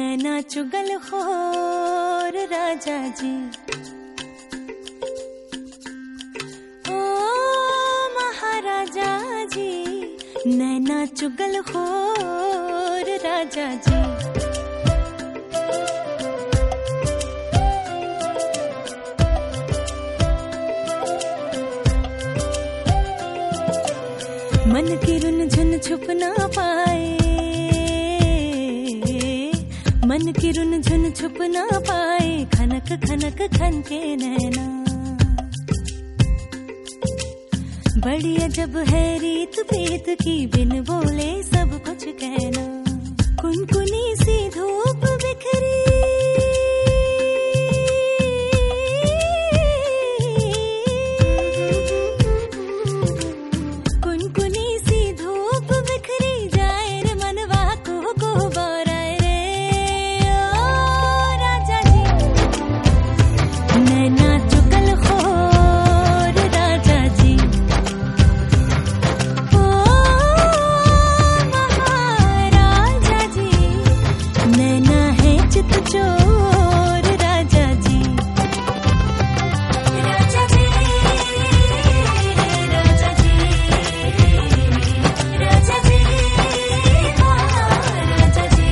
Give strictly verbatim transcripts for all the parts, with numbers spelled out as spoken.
नैना चुगल खोर राजा जी, ओ महाराजा जी, नैना चुगल खोर राजा जी। मन की रुन झुन छुप ना पाए, मन की रुन झुन छुप ना पाए, खनक खनक खन के नैना। बड़ी अजब है रीत प्रीत की, बिन बोले सब कुछ कहना। कुनकुनी सी धूप बिखरी, कुनकुनी सी धूप बिखरी जाए रे मनवा को को बोराए रे। ओ राजा जी, नैना चुगल खोर राजा जी, ओ महाराजा जी, नैना है चित चोर राजा जी। राजा जी, राजा जी, राजा जी, राजा जी,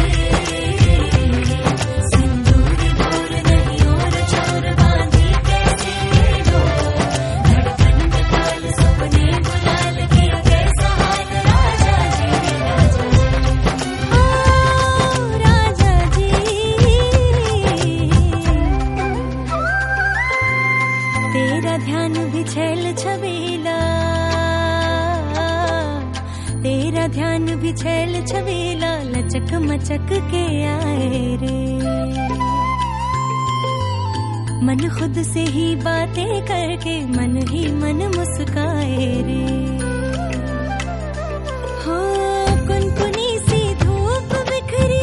सिंदूर दूर नहीं और चोर बांधी कैसे दो, धड़कन में ताल सपने गुलाल की कैसा हाल राजा जी। राजा जी, ओ राजा जी, तेरा ध्यान भी छैल छबीला, तेरा ध्यान भी छैल छबीला, लचक मचक के आए रे। मन खुद से ही बातें करके मन ही मन मुस्काए रे। हो कुनकुनी सी धूप बिखरी,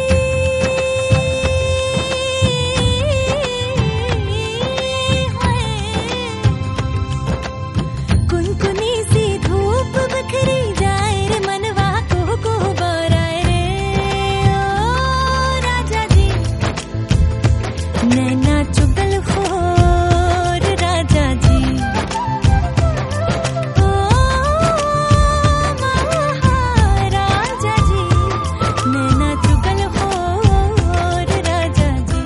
कुनकुनी सी धूप बिखरी जाए रे मनवा को को बोराए रे। ओ राजा जी, नैना चुगल खोर राजा जी, ओ महाराजा जी, नैना चुगल खोर राजा जी।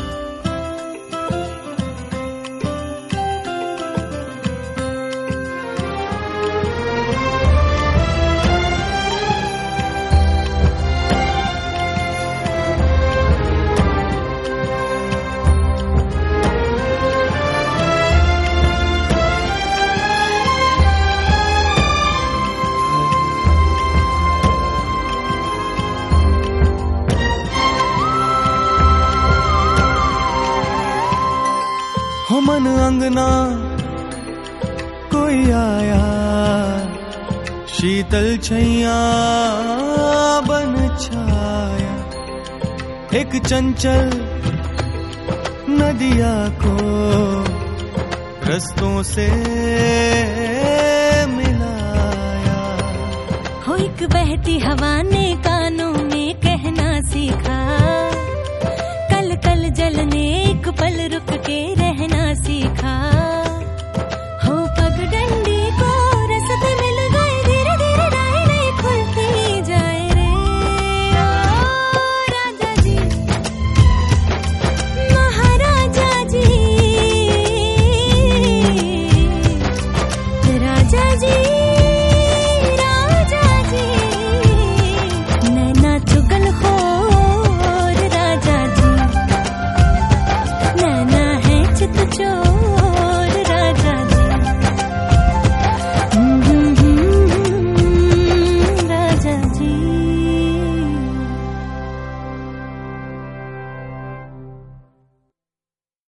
हो मन अंगना कोई आया, शीतल छैया बन छाया, एक चंचल नदिया को रस्तों से मिलाया। हो एक बहती हवा ने कानों में कहना सीखा, कल कल जलने एक पल रुक के